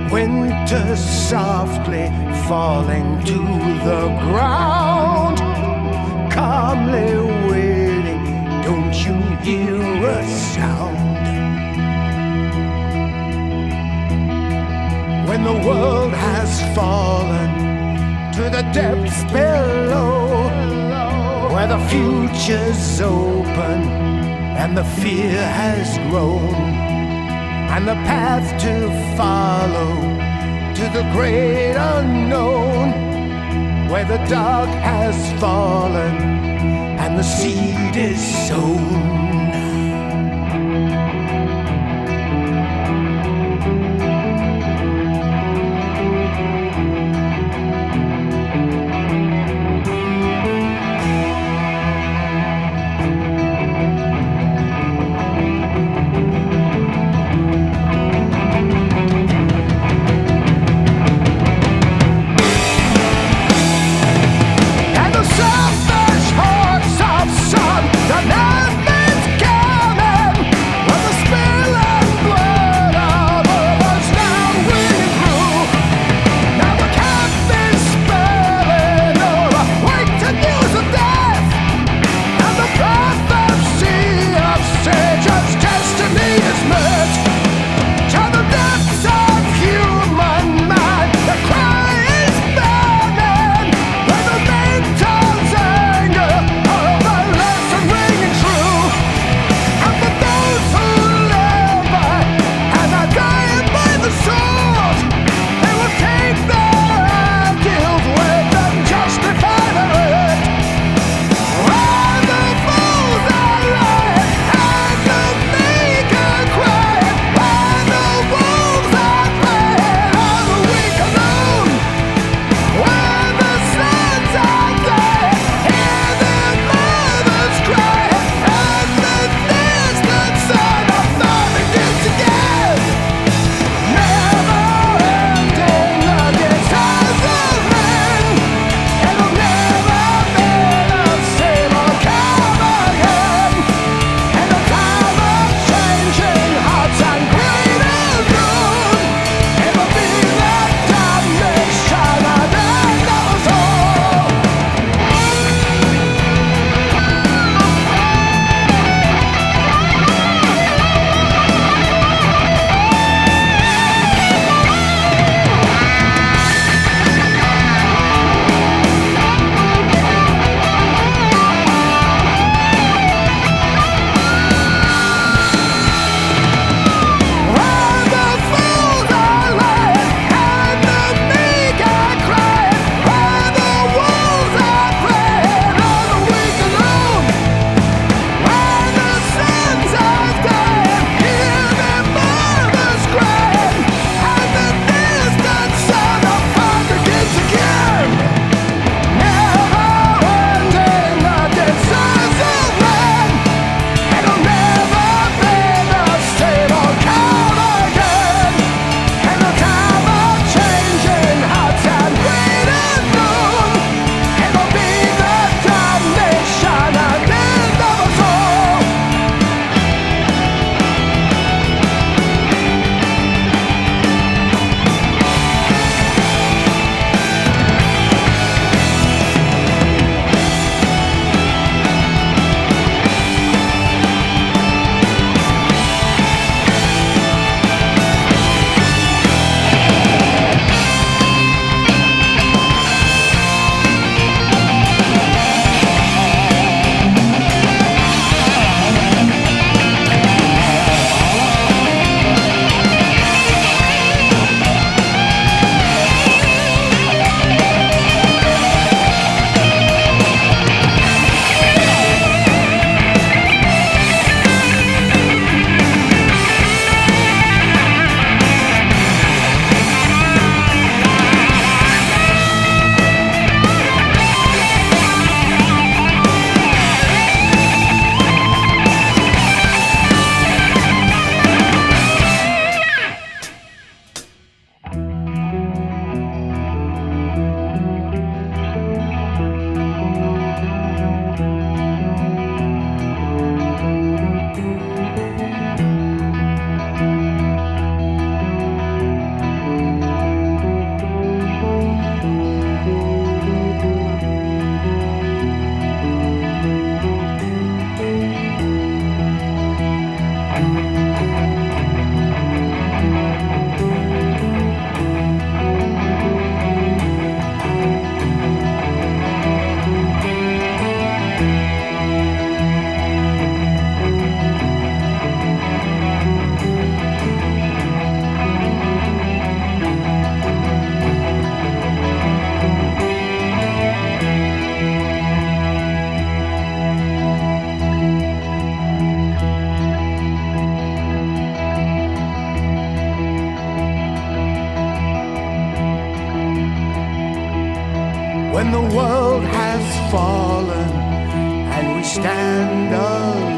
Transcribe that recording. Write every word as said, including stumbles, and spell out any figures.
winter softly falling to the ground, calmly waiting, don't you hear a sound? When the world has fallen to the depths below, where the future's open and the fear has grown, and the path to follow to the great unknown, where the dark has fallen and the seed is sown. And the selfish hearts of some, the man when the world has fallen and we stand alone.